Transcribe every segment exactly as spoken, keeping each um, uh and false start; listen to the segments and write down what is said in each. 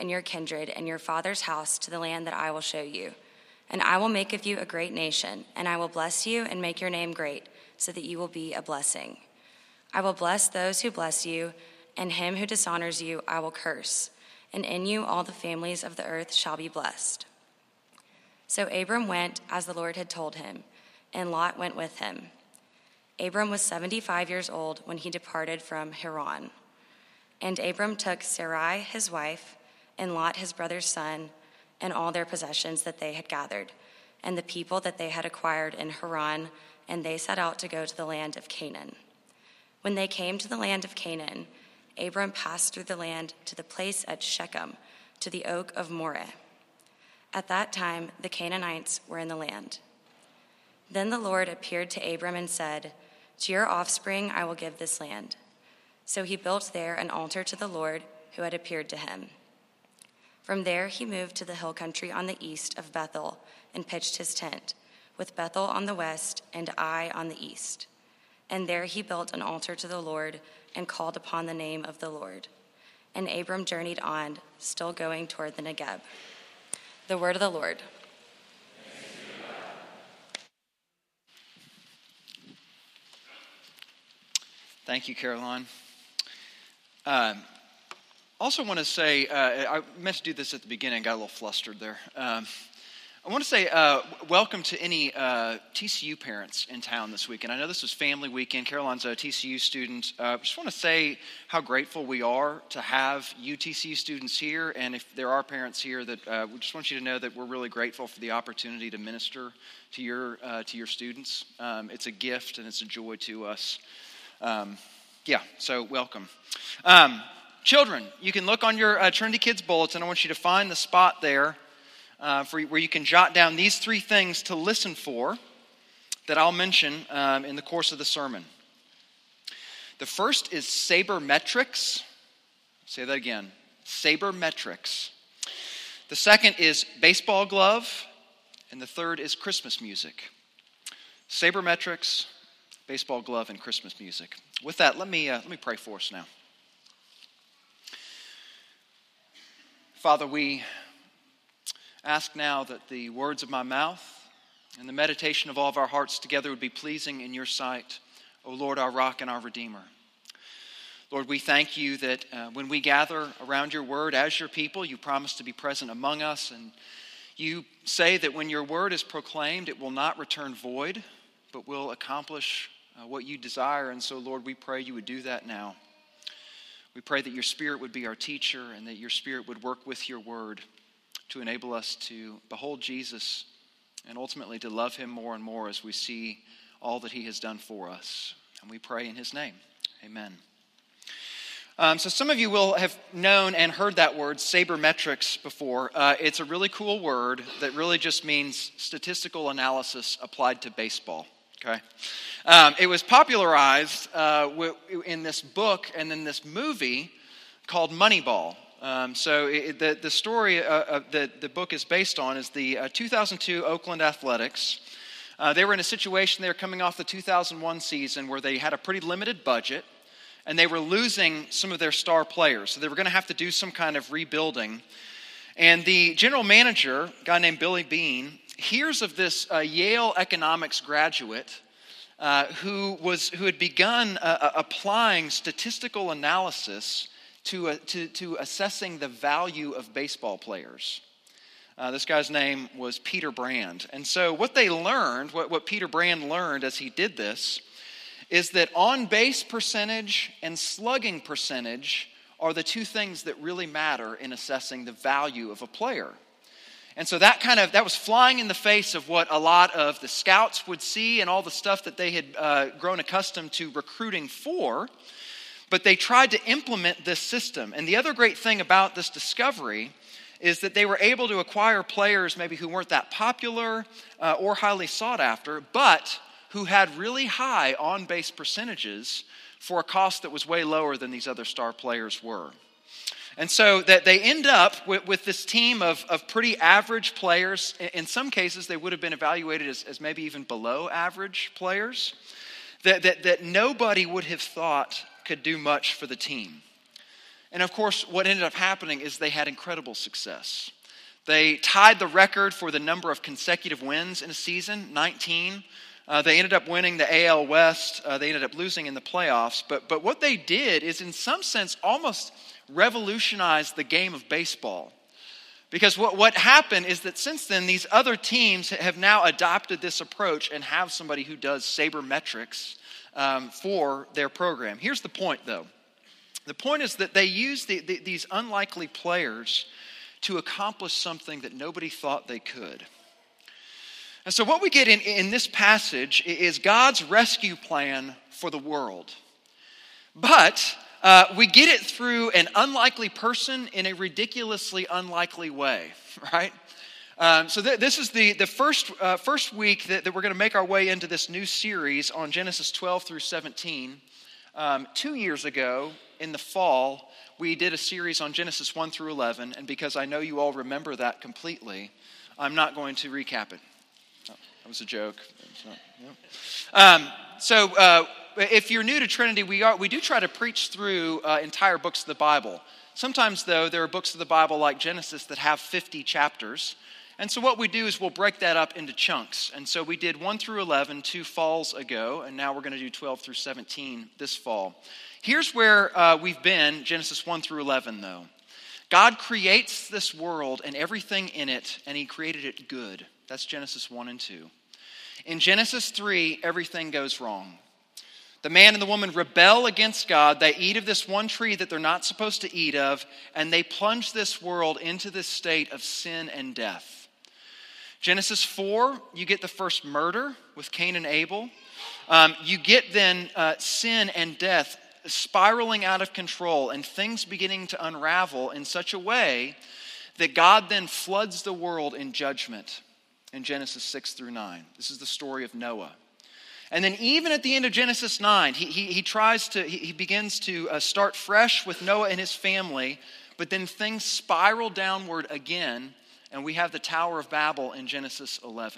and your kindred and your father's house to the land that I will show you. And I will make of you a great nation, and I will bless you and make your name great, so that you will be a blessing. I will bless those who bless you, and him who dishonors you I will curse. And in you all the families of the earth shall be blessed. So Abram went as the Lord had told him, and Lot went with him. Abram was seventy-five years old when he departed from Haran. And Abram took Sarai his wife, and Lot his brother's son, and all their possessions that they had gathered, and the people that they had acquired in Haran, and they set out to go to the land of Canaan. When they came to the land of Canaan, Abram passed through the land to the place at Shechem, to the oak of Moreh. At that time, the Canaanites were in the land. Then the Lord appeared to Abram and said, "To your offspring I will give this land." So he built there an altar to the Lord who had appeared to him. From there he moved to the hill country on the east of Bethel and pitched his tent, with Bethel on the west and Ai on the east. And there he built an altar to the Lord and called upon the name of the Lord. And Abram journeyed on, still going toward the Negeb. The word of the Lord. Thank you, Caroline. Um, also want to say, uh, I meant to do this at the beginning, got a little flustered there. Um, I want to say uh, welcome to any uh, T C U parents in town this weekend. I know this is family weekend. Caroline's a T C U student. I uh, just want to say how grateful we are to have you T C U students here. And if there are parents here, that uh, we just want you to know that we're really grateful for the opportunity to minister to your uh, to your students. Um, it's a gift and it's a joy to us. Um, yeah, so welcome. Um, children, you can look on your uh, Trinity Kids Bulletin. I want you to find the spot there uh, for where you can jot down these three things to listen for that I'll mention um, in the course of the sermon. The first is sabermetrics. Say that again. Sabermetrics. The second is baseball glove. And the third is Christmas music. Sabermetrics, baseball glove, and Christmas music. With that, let me uh, let me pray for us now. Father, we ask now that the words of my mouth and the meditation of all of our hearts together would be pleasing in your sight, O Lord, our rock and our redeemer. Lord, we thank you that uh, when we gather around your word as your people, you promise to be present among us, and you say that when your word is proclaimed, it will not return void, but will accomplish Uh, what you desire. And so, Lord, we pray you would do that now. We pray that your Spirit would be our teacher and that your Spirit would work with your word to enable us to behold Jesus and ultimately to love him more and more as we see all that he has done for us. And we pray in his name. Amen. Um, so some of you will have known and heard that word, sabermetrics, before. Uh, it's a really cool word that really just means statistical analysis applied to baseball. Okay, um, it was popularized uh, w- in this book and in this movie called Moneyball. Um, so it, the the story uh, uh, that the book is based on is the uh, two thousand two Oakland Athletics. Uh, they were in a situation, they were coming off the two thousand one season where they had a pretty limited budget and they were losing some of their star players. So they were going to have to do some kind of rebuilding. And the general manager, a guy named Billy Beane, hears of this uh, Yale economics graduate uh, who was who had begun uh, applying statistical analysis to, uh, to to assessing the value of baseball players. Uh, this guy's name was Peter Brand, and so what they learned, what, what Peter Brand learned as he did this, is that on-base percentage and slugging percentage are the two things that really matter in assessing the value of a player. And so that kind of, that was flying in the face of what a lot of the scouts would see and all the stuff that they had uh, grown accustomed to recruiting for. But they tried to implement this system. And the other great thing about this discovery is that they were able to acquire players maybe who weren't that popular uh, or highly sought after, but who had really high on-base percentages for a cost that was way lower than these other star players were. And so that they end up with, with this team of, of pretty average players. In some cases, they would have been evaluated as, as maybe even below average players that, that, that nobody would have thought could do much for the team. And of course, what ended up happening is they had incredible success. They tied the record for the number of consecutive wins in a season, nineteen. Uh, they ended up winning the A L West. Uh, they ended up losing in the playoffs. But, but what they did is, in some sense, almost revolutionized the game of baseball. Because what, what happened is that since then, these other teams have now adopted this approach and have somebody who does sabermetrics um, for their program. Here's the point, though. The point is that they use the, the, these unlikely players to accomplish something that nobody thought they could. And so what we get in, in this passage is God's rescue plan for the world. But uh, we get it through an unlikely person in a ridiculously unlikely way, right? Um, so th- this is the, the first, uh, first week that, that we're going to make our way into this new series on Genesis twelve through seventeen. Um, two years ago, in the fall, we did a series on Genesis one through eleven, and because I know you all remember that completely, I'm not going to recap it. Oh, that was a joke. Not, yeah. um, so uh, if you're new to Trinity, we are we do try to preach through uh, entire books of the Bible. Sometimes, though, there are books of the Bible like Genesis that have fifty chapters. And so what we do is we'll break that up into chunks. And so we did one through eleven two falls ago, and now we're going to do twelve through seventeen this fall. Here's where uh, we've been, Genesis one through eleven, though. God creates this world and everything in it, and he created it good. That's Genesis one and two. In Genesis three, everything goes wrong. The man and the woman rebel against God. They eat of this one tree that they're not supposed to eat of, and they plunge this world into this state of sin and death. Genesis four, you get the first murder with Cain and Abel. Um, you get then uh, sin and death spiraling out of control and things beginning to unravel in such a way that God then floods the world in judgment in Genesis six through nine. This is the story of Noah. And then even at the end of Genesis nine, he, he, he tries to, he, he begins to uh, start fresh with Noah and his family, but then things spiral downward again, and we have the Tower of Babel in Genesis eleven.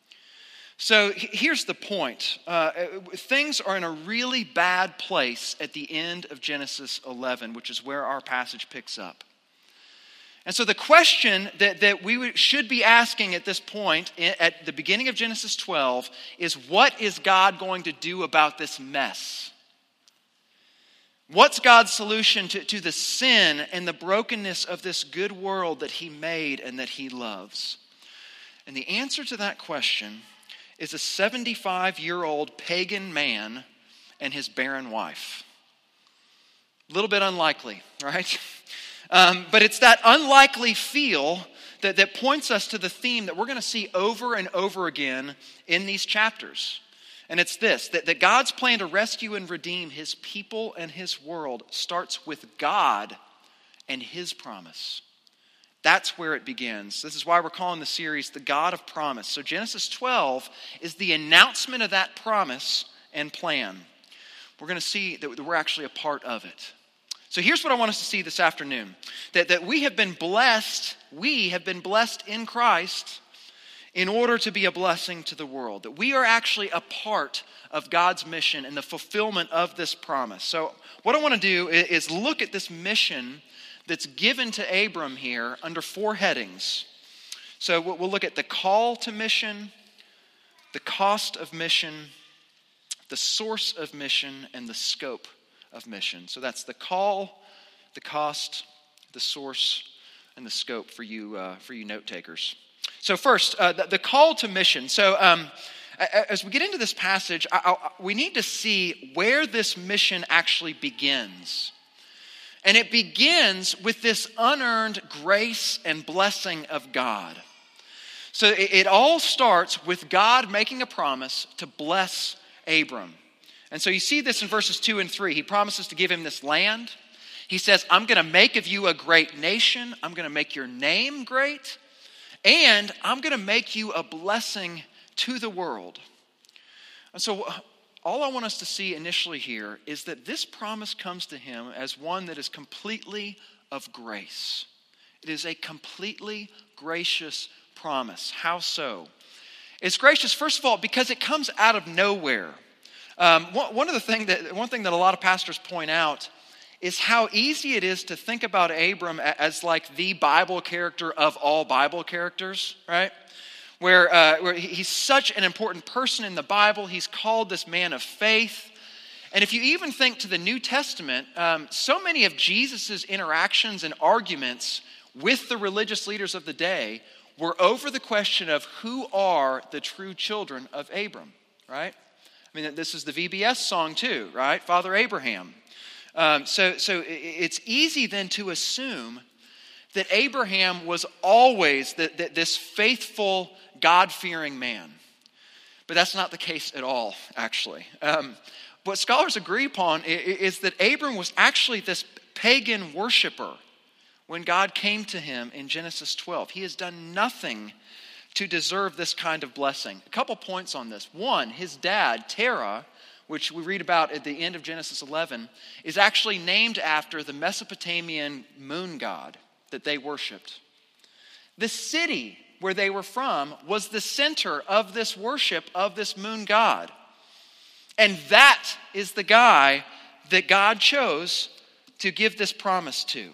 So here's the point. Uh, things are in a really bad place at the end of Genesis eleven, which is where our passage picks up. And so the question that, that we should be asking at this point, at the beginning of Genesis twelve, is what is God going to do about this mess? What's God's solution to, to the sin and the brokenness of this good world that he made and that he loves? And the answer to that question is a seventy-five-year-old pagan man and his barren wife. A little bit unlikely, right? Um, but it's that unlikely feel that, that points us to the theme that we're going to see over and over again in these chapters. And it's this, that, that God's plan to rescue and redeem his people and his world starts with God and his promise. That's where it begins. This is why we're calling the series The God of Promise. So Genesis twelve is the announcement of that promise and plan. We're going to see that we're actually a part of it. So here's what I want us to see this afternoon. That, that we have been blessed, we have been blessed in Christ in order to be a blessing to the world. That we are actually a part of God's mission and the fulfillment of this promise. So what I want to do is look at this mission that's given to Abram here under four headings. So we'll look at the call to mission, the cost of mission, the source of mission, and the scope of mission. So that's the call, the cost, the source, and the scope for you uh, for you note takers. So first, uh, the, the call to mission. So um, as we get into this passage, I, I, we need to see where this mission actually begins. And it begins with this unearned grace and blessing of God. So it, it all starts with God making a promise to bless Abram. And so you see this in verses two and three. He promises to give him this land. He says, I'm going to make of you a great nation. I'm going to make your name great. And I'm going to make you a blessing to the world. And so all I want us to see initially here is that this promise comes to him as one that is completely of grace. It is a completely gracious promise. How so? It's gracious, first of all, because it comes out of nowhere. Um, one, one of the thing that one thing that a lot of pastors point out is how easy it is to think about Abram as like the Bible character of all Bible characters, right? Where, uh, where he's such an important person in the Bible. He's called this man of faith. And if you even think to the New Testament, um, so many of Jesus' interactions and arguments with the religious leaders of the day were over the question of who are the true children of Abram, right? I mean, this is the V B S song too, right? Father Abraham. Um, so, so it's easy then to assume that Abraham was always the, the, this faithful, God-fearing man. But that's not the case at all, actually. Um, what scholars agree upon is that Abram was actually this pagan worshiper when God came to him in Genesis twelve. He has done nothing to deserve this kind of blessing. A couple points on this. One, his dad, Terah, which we read about at the end of Genesis eleven, is actually named after the Mesopotamian moon god that they worshipped. The city where they were from was the center of this worship of this moon god. And that is the guy that God chose to give this promise to.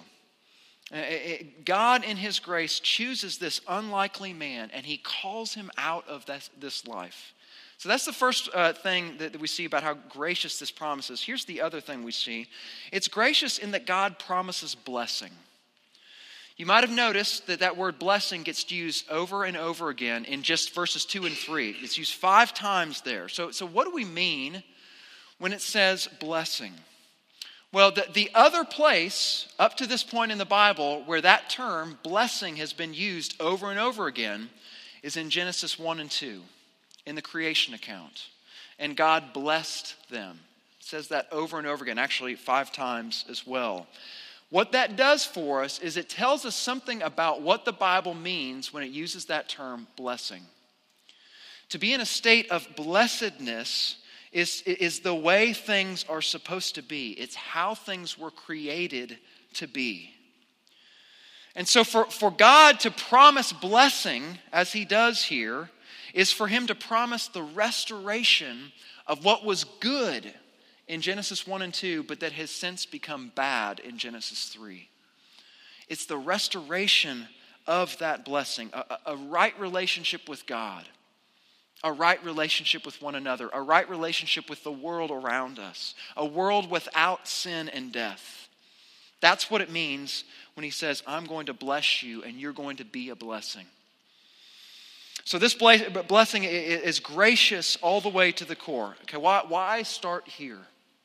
God in his grace chooses this unlikely man and he calls him out of this, this life. So that's the first uh, thing that, that we see about how gracious this promise is. Here's the other thing we see. It's gracious in that God promises blessing. You might have noticed that that word blessing gets used over and over again in just verses two and three. It's used five times there. So, so what do we mean when it says blessing? Well, the, the other place up to this point in the Bible where that term blessing has been used over and over again is in Genesis one and two, in the creation account. And God blessed them. It says that over and over again, actually five times as well. What that does for us is it tells us something about what the Bible means when it uses that term blessing. To be in a state of blessedness is, is the way things are supposed to be. It's how things were created to be. And so for, for God to promise blessing, as he does here, is for him to promise the restoration of what was good in Genesis one and two, but that has since become bad in Genesis three. It's the restoration of that blessing, a, a right relationship with God, a right relationship with one another, a right relationship with the world around us, a world without sin and death. That's what it means when he says, I'm going to bless you and you're going to be a blessing. So this blessing is gracious all the way to the core. Okay, why, why start here?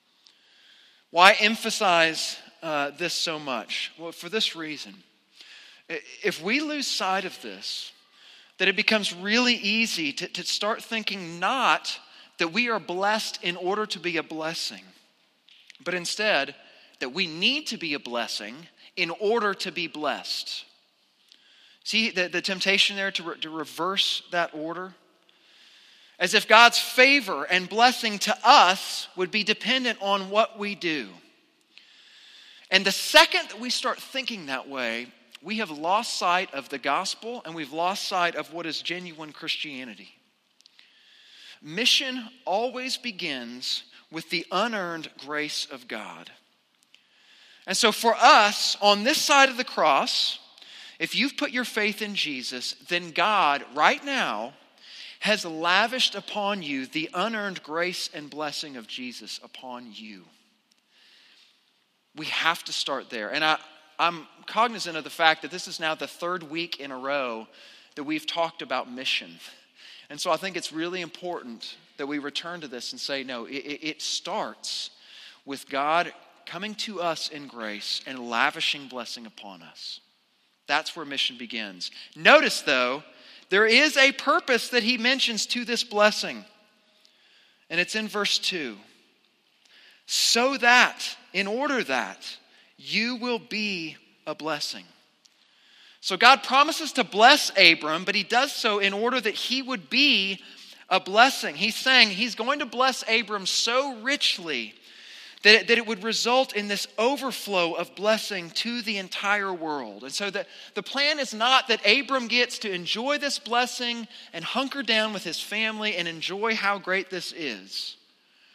Why emphasize uh, this so much? Well, for this reason. If we lose sight of this, that it becomes really easy to, to start thinking not that we are blessed in order to be a blessing, but instead that we need to be a blessing in order to be blessed. See the, the temptation there to, re, to reverse that order? As if God's favor and blessing to us would be dependent on what we do. And the second that we start thinking that way, we have lost sight of the gospel and we've lost sight of what is genuine Christianity. Mission always begins with the unearned grace of God. And so for us, on this side of the cross, if you've put your faith in Jesus, then God right now has lavished upon you the unearned grace and blessing of Jesus upon you. We have to start there. And I, I'm cognizant of the fact that this is now the third week in a row that we've talked about mission. And so I think it's really important that we return to this and say, no, it, it starts with God coming to us in grace and lavishing blessing upon us. That's where mission begins. Notice, though, there is a purpose that he mentions to this blessing. And it's in verse two. So that, in order that, you will be a blessing. So God promises to bless Abram, but he does so in order that he would be a blessing. He's saying he's going to bless Abram so richly that it, that it would result in this overflow of blessing to the entire world. And so the, the plan is not that Abram gets to enjoy this blessing and hunker down with his family and enjoy how great this is.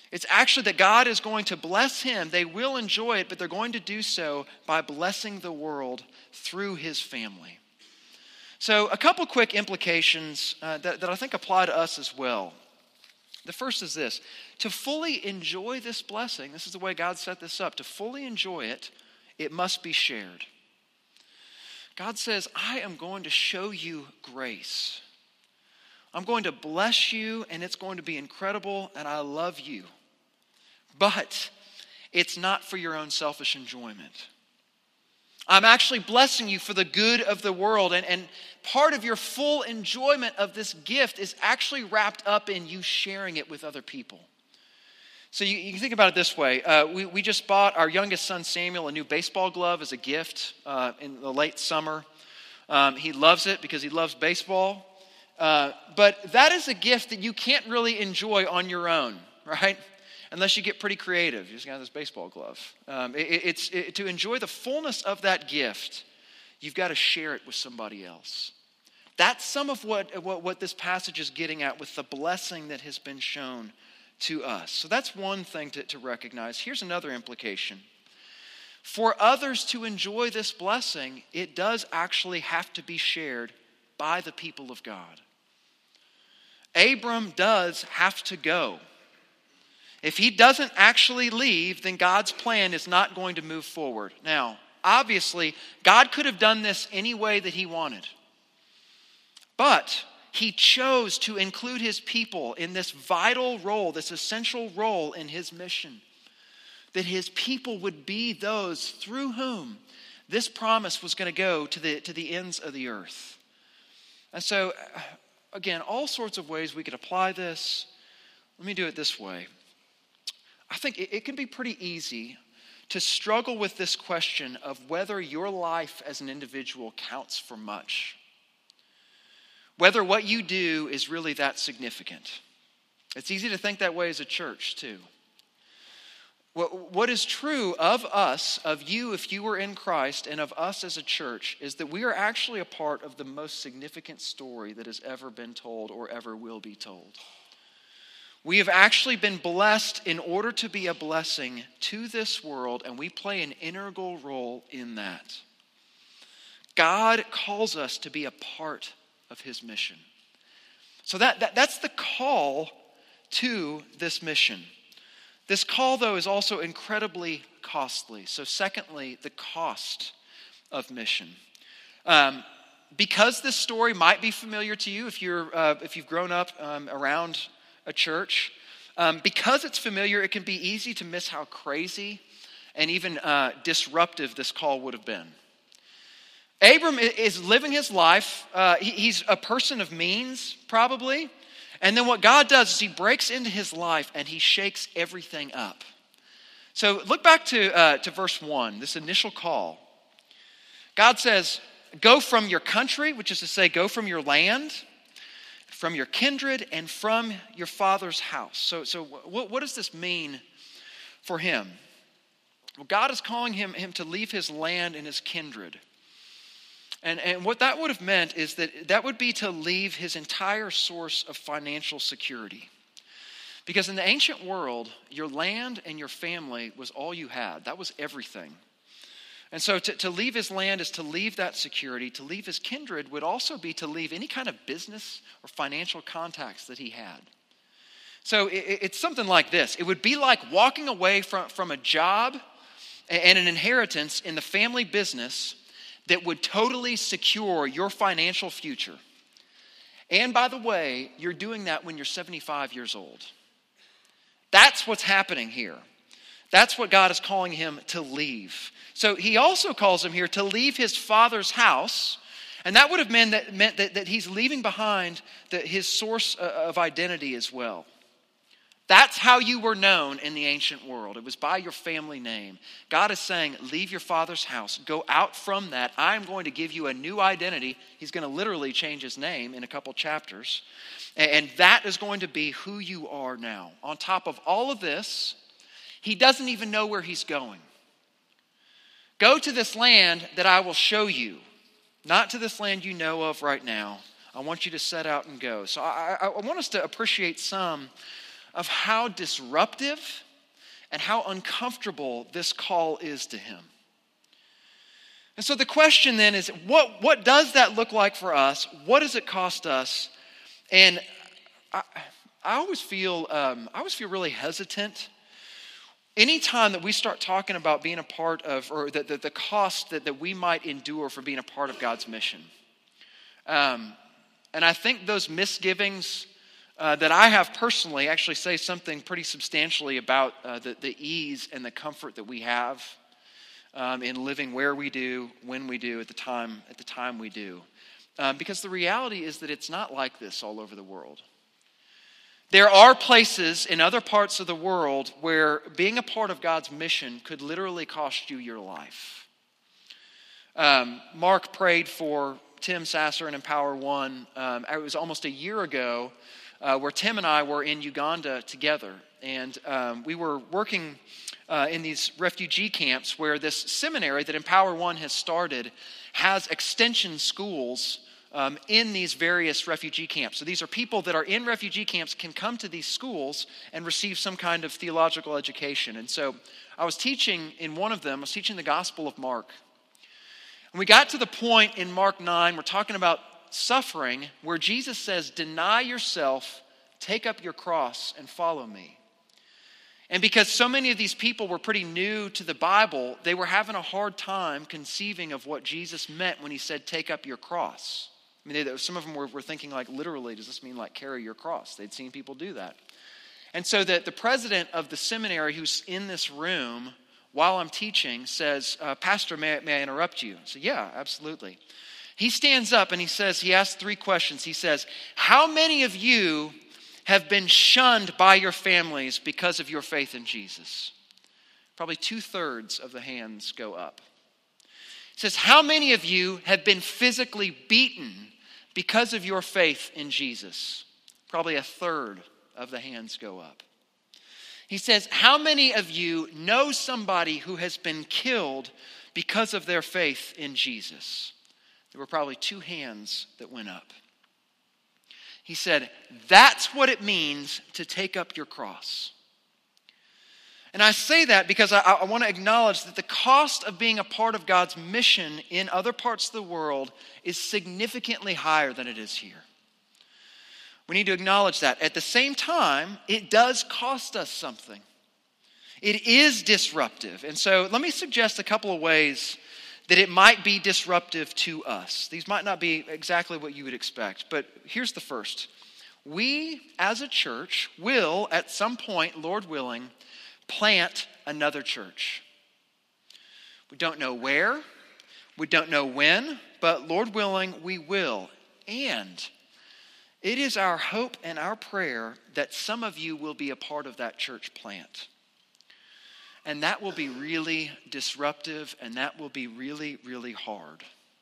It's actually that God is going to bless him. They will enjoy it, but they're going to do so by blessing the world through his family. So a couple quick implications uh, that, that I think apply to us as well. The first is this: to fully enjoy this blessing, this is the way God set this up, to fully enjoy it, it must be shared. God says, I am going to show you grace. I'm going to bless you, and it's going to be incredible, and I love you. But it's not for your own selfish enjoyment. I'm actually blessing you for the good of the world. And, and part of your full enjoyment of this gift is actually wrapped up in you sharing it with other people. So you, you can think about it this way. Uh, we, we just bought our youngest son, Samuel, a new baseball glove as a gift uh, in the late summer. Um, he loves it because he loves baseball. Uh, but that is a gift that you can't really enjoy on your own, right? Unless you get pretty creative. You just got this baseball glove. Um, it, it's it, to enjoy the fullness of that gift, you've got to share it with somebody else. That's some of what, what, what this passage is getting at with the blessing that has been shown to us. So that's one thing to, to recognize. Here's another implication. For others to enjoy this blessing, it does actually have to be shared by the people of God. Abram does have to go. If he doesn't actually leave, then God's plan is not going to move forward. Now, obviously, God could have done this any way that he wanted. But he chose to include his people in this vital role, this essential role in his mission. That his people would be those through whom this promise was going to go to the, to the ends of the earth. And so, again, all sorts of ways we could apply this. Let me do it this way. I think it, it can be pretty easy to struggle with this question of whether your life as an individual counts for much. Whether what you do is really that significant. It's easy to think that way as a church, too. What, what is true of us, of you if you were in Christ, and of us as a church, is that we are actually a part of the most significant story that has ever been told or ever will be told. We have actually been blessed in order to be a blessing to this world, and we play an integral role in that. God calls us to be a part of his mission. So that, that that's the call to this mission. This call, though, is also incredibly costly. So secondly, the cost of mission. Um, because this story might be familiar to you if you're uh, if you've grown up um, around a church, um, because it's familiar, it can be easy to miss how crazy and even uh, disruptive this call would have been. Abram is living his life. Uh, he, he's a person of means, probably. And then what God does is he breaks into his life and he shakes everything up. So look back to, uh, to verse one, this initial call. God says, go from your country, which is to say, go from your land, from your kindred, and from your father's house. So, so what, what does this mean for him? Well, God is calling him, him to leave his land and his kindred. And, and what that would have meant is that that would be to leave his entire source of financial security. Because in the ancient world, your land and your family was all you had. That was everything. And so to, to leave his land is to leave that security. To leave his kindred would also be to leave any kind of business or financial contacts that he had. So it, it's something like this. It would be like walking away from, from a job and an inheritance in the family business that would totally secure your financial future. And by the way, you're doing that when you're seventy-five years old. That's what's happening here. That's what God is calling him to leave. So he also calls him here to leave his father's house. And that would have meant that, meant that, that he's leaving behind the, his source of identity as well. That's how you were known in the ancient world. It was by your family name. God is saying, leave your father's house. Go out from that. I'm going to give you a new identity. He's going to literally change his name in a couple chapters. And that is going to be who you are now. On top of all of this, he doesn't even know where he's going. Go to this land that I will show you. Not to this land you know of right now. I want you to set out and go. So I, I, I want us to appreciate some of how disruptive and how uncomfortable this call is to him. And so the question then is, what, what does that look like for us? What does it cost us? And I, I always feel um, I always feel really hesitant anytime that we start talking about being a part of, or the, the, the cost that, that we might endure for being a part of God's mission. Um, and I think those misgivings uh, that I have personally actually say something pretty substantially about uh, the, the ease and the comfort that we have um, in living where we do, when we do, at the time, at the time we do. Um, because the reality is that it's not like this all over the world. There are places in other parts of the world where being a part of God's mission could literally cost you your life. Um, Mark prayed for Tim Sasser and Empower One. Um, it was almost a year ago uh, where Tim and I were in Uganda together. And um, we were working uh, in these refugee camps where this seminary that Empower One has started has extension schools Um, in these various refugee camps. So these are people that are in refugee camps can come to these schools and receive some kind of theological education. And so I was teaching in one of them, I was teaching the Gospel of Mark. And we got to the point in Mark nine, we're talking about suffering, where Jesus says, deny yourself, take up your cross, and follow me. And because so many of these people were pretty new to the Bible, they were having a hard time conceiving of what Jesus meant when he said, take up your cross. I mean, they, some of them were, were thinking like, literally, does this mean like carry your cross? They'd seen people do that. And so the, the president of the seminary who's in this room while I'm teaching says, uh, Pastor, may, may I interrupt you? I said, yeah, absolutely. He stands up and he says, he asks three questions. He says, how many of you have been shunned by your families because of your faith in Jesus? Probably two-thirds of the hands go up. He says, how many of you have been physically beaten because of your faith in Jesus? Probably a third of the hands go up. He says, how many of you know somebody who has been killed because of their faith in Jesus? There were probably two hands that went up. He said, that's what it means to take up your cross. And I say that because I, I want to acknowledge that the cost of being a part of God's mission in other parts of the world is significantly higher than it is here. We need to acknowledge that. At the same time, it does cost us something. It is disruptive. And so let me suggest a couple of ways that it might be disruptive to us. These might not be exactly what you would expect, but here's the first. We, as a church, will, at some point, Lord willing, plant another church. We don't know where, we don't know when, but Lord willing, we will. And it is our hope and our prayer that some of you will be a part of that church plant. And that will be really disruptive, and that will be really, really hard.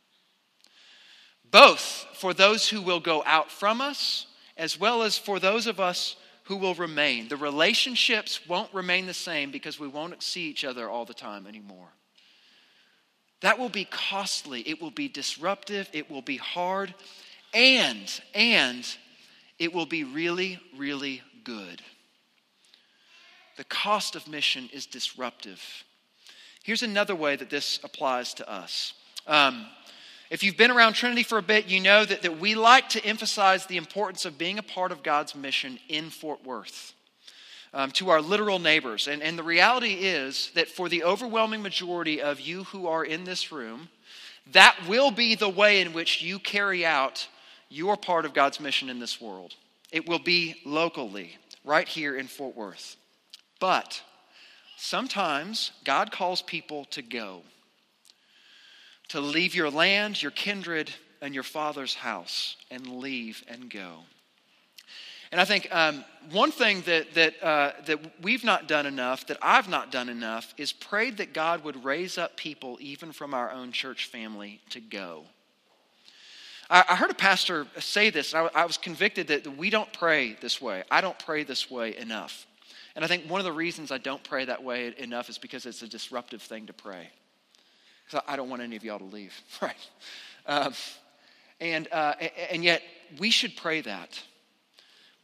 Both for those who will go out from us, as well as for those of us who will remain. The relationships won't remain the same because we won't see each other all the time anymore. That will be costly. It will be disruptive. It will be hard. And, and it will be really, really good. The cost of mission is disruptive. Here's another way that this applies to us. Um, if you've been around Trinity for a bit, you know that, that we like to emphasize the importance of being a part of God's mission in Fort Worth um, to our literal neighbors. And, and the reality is that for the overwhelming majority of you who are in this room, that will be the way in which you carry out your part of God's mission in this world. It will be locally, right here in Fort Worth. But sometimes God calls people to go, to leave your land, your kindred, and your father's house, and leave and go. And I think um, one thing that that uh, that we've not done enough, that I've not done enough, is prayed that God would raise up people, even from our own church family, to go. I, I heard a pastor say this, and I, I was convicted that we don't pray this way. I don't pray this way enough. And I think one of the reasons I don't pray that way enough is because it's a disruptive thing to pray. Because I don't want any of y'all to leave, right? Um, and uh, and yet we should pray that.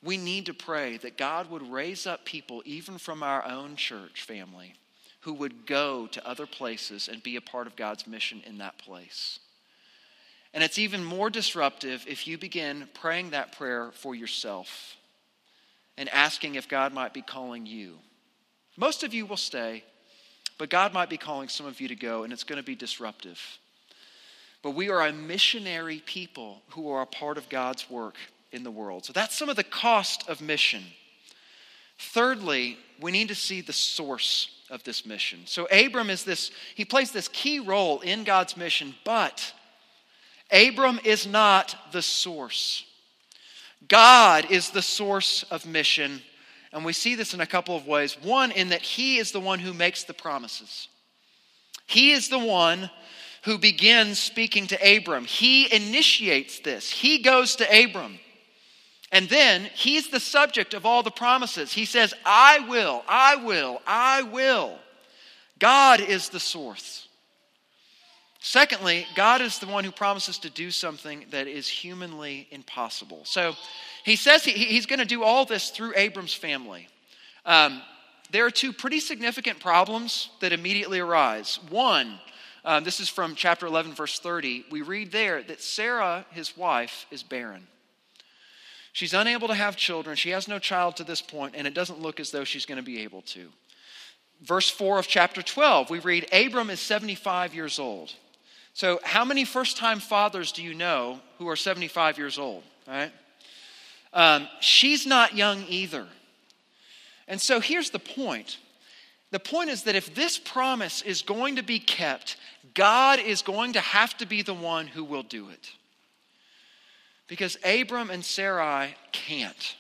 we need to pray that God would raise up people, even from our own church family, who would go to other places and be a part of God's mission in that place. And it's even more disruptive if you begin praying that prayer for yourself and asking if God might be calling you. Most of you will stay, but God might be calling some of you to go, and it's going to be disruptive. But we are a missionary people who are a part of God's work in the world. So that's some of the cost of mission. Thirdly, we need to see the source of this mission. So Abram is this, he plays this key role in God's mission, but Abram is not the source. God is the source of mission, and we see this in a couple of ways. One, in that he is the one who makes the promises. He is the one who begins speaking to Abram. He initiates this. He goes to Abram. And then he's the subject of all the promises. He says, I will, I will, I will. God is the source. Secondly, God is the one who promises to do something that is humanly impossible. So he says he, he's going to do all this through Abram's family. Um, there are two pretty significant problems that immediately arise. One, um, this is from chapter eleven, verse thirty. We read there that Sarah, his wife, is barren. She's unable to have children. She has no child to this point, and it doesn't look as though she's going to be able to. Verse four of chapter twelve, we read, Abram is seventy-five years old. So how many first-time fathers do you know who are seventy-five years old? All right? Um, she's not young either. And so here's the point. The point is that if this promise is going to be kept, God is going to have to be the one who will do it. Because Abram and Sarai can't.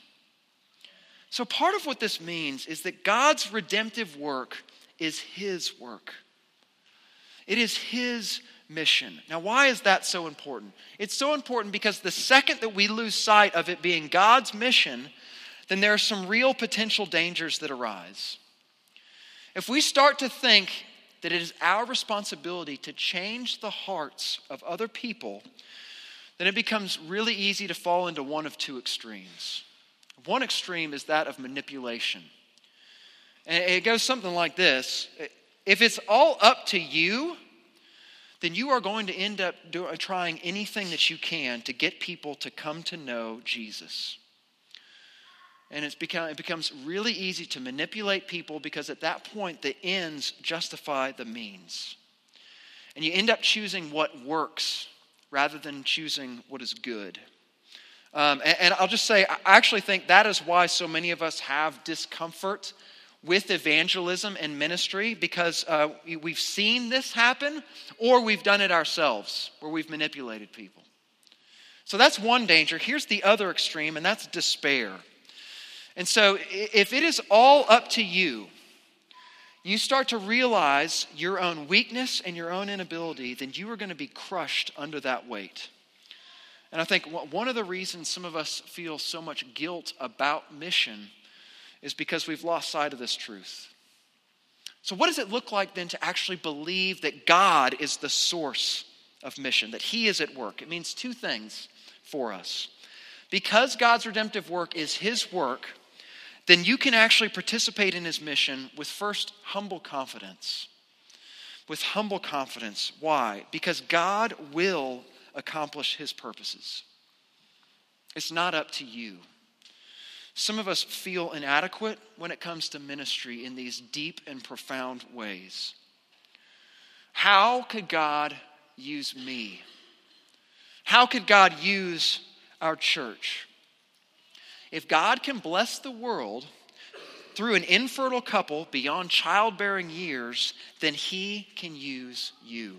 So part of what this means is that God's redemptive work is his work. It is his mission. Now, why is that so important? It's so important because the second that we lose sight of it being God's mission, then there are some real potential dangers that arise. If we start to think that it is our responsibility to change the hearts of other people, then it becomes really easy to fall into one of two extremes. One extreme is that of manipulation. And it goes something like this. If it's all up to you, then you are going to end up do, trying anything that you can to get people to come to know Jesus. And it's become, it becomes really easy to manipulate people because at that point the ends justify the means. And you end up choosing what works rather than choosing what is good. Um, and, and I'll just say, I actually think that is why so many of us have discomfort with evangelism and ministry, because uh, we've seen this happen, or we've done it ourselves, where we've manipulated people. So that's one danger. Here's the other extreme, and that's despair. And so if it is all up to you, you start to realize your own weakness and your own inability, then you are going to be crushed under that weight. And I think one of the reasons some of us feel so much guilt about mission is because we've lost sight of this truth. So what does it look like then to actually believe that God is the source of mission, that he is at work? It means two things for us. Because God's redemptive work is his work, then you can actually participate in his mission with first humble confidence. With humble confidence. Why? Because God will accomplish his purposes. It's not up to you. Some of us feel inadequate when it comes to ministry in these deep and profound ways. How could God use me? How could God use our church? If God can bless the world through an infertile couple beyond childbearing years, then he can use you.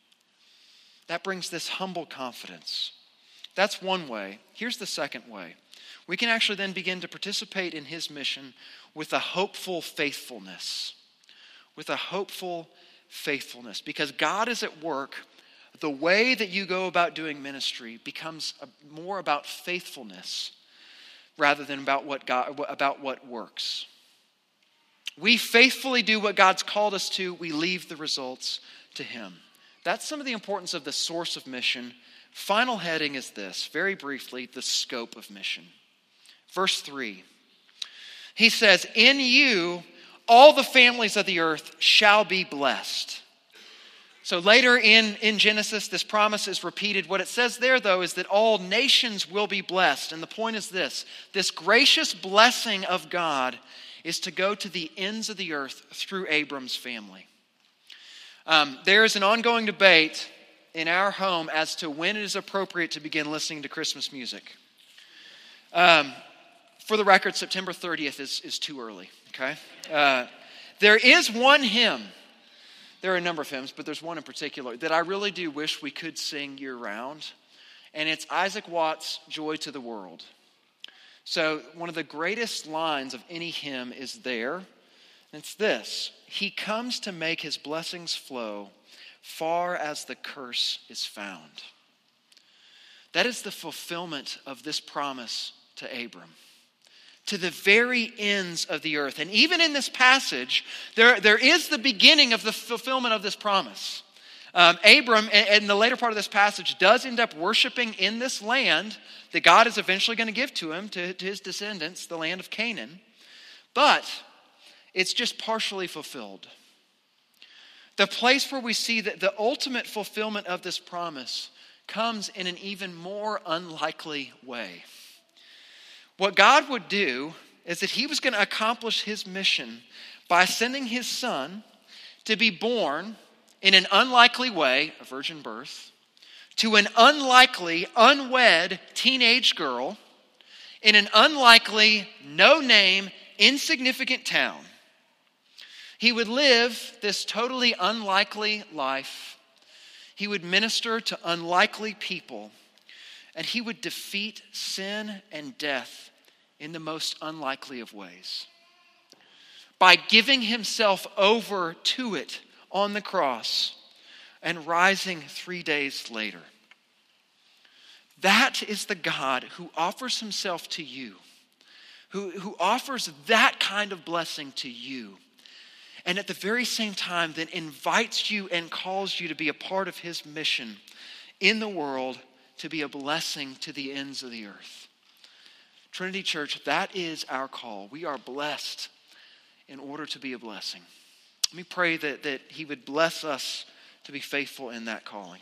That brings this humble confidence. That's one way. Here's the second way. We can actually then begin to participate in his mission with a hopeful faithfulness. With a hopeful faithfulness. Because God is at work. The way that you go about doing ministry becomes more about faithfulness rather than about what God, about what works. We faithfully do what God's called us to. We leave the results to him. That's some of the importance of the source of mission. Final heading is this, very briefly, the scope of mission. Verse three. He says, in you all the families of the earth shall be blessed. So later in, in Genesis, this promise is repeated. What it says there, though, is that all nations will be blessed. And the point is this: this gracious blessing of God is to go to the ends of the earth through Abram's family. Um, there is an ongoing debate in our home as to when it is appropriate to begin listening to Christmas music. Um, for the record, September thirtieth is, is too early, okay? Uh, there is one hymn. There are a number of hymns, but there's one in particular that I really do wish we could sing year-round, and it's Isaac Watts' Joy to the World. So one of the greatest lines of any hymn is there, and it's this: he comes to make his blessings flow far as the curse is found. That is the fulfillment of this promise to Abram. To the very ends of the earth. And even in this passage, there, there is the beginning of the fulfillment of this promise. Um, Abram, in the later part of this passage, does end up worshiping in this land that God is eventually going to give to him, to, to his descendants, the land of Canaan. But it's just partially fulfilled. The place where we see that the ultimate fulfillment of this promise comes in an even more unlikely way. What God would do is that he was going to accomplish his mission by sending his son to be born in an unlikely way, a virgin birth, to an unlikely, unwed teenage girl in an unlikely, no-name, insignificant town. He would live this totally unlikely life. He would minister to unlikely people. And he would defeat sin and death in the most unlikely of ways. By giving himself over to it on the cross and rising three days later. That is the God who offers himself to you. Who, who offers that kind of blessing to you. And at the very same time that invites you and calls you to be a part of his mission in the world, to be a blessing to the ends of the earth. Trinity Church, that is our call. We are blessed in order to be a blessing. Let me pray that, that he would bless us to be faithful in that calling.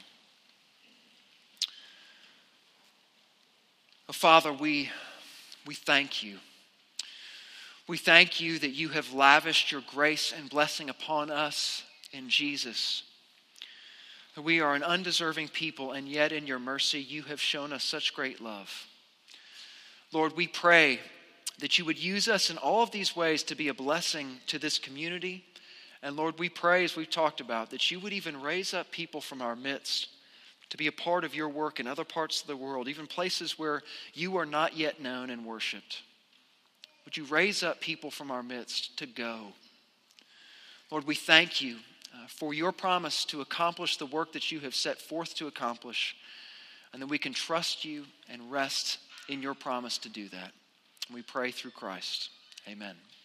Oh, Father, we, we thank you. We thank you that you have lavished your grace and blessing upon us in Jesus. That we are an undeserving people, and yet in your mercy you have shown us such great love. Lord, we pray that you would use us in all of these ways to be a blessing to this community. And Lord, we pray, as we've talked about, that you would even raise up people from our midst to be a part of your work in other parts of the world, even places where you are not yet known and worshiped. Would you raise up people from our midst to go? Lord, we thank you uh, for your promise to accomplish the work that you have set forth to accomplish, and that we can trust you and rest in your promise to do that. And we pray through Christ. Amen.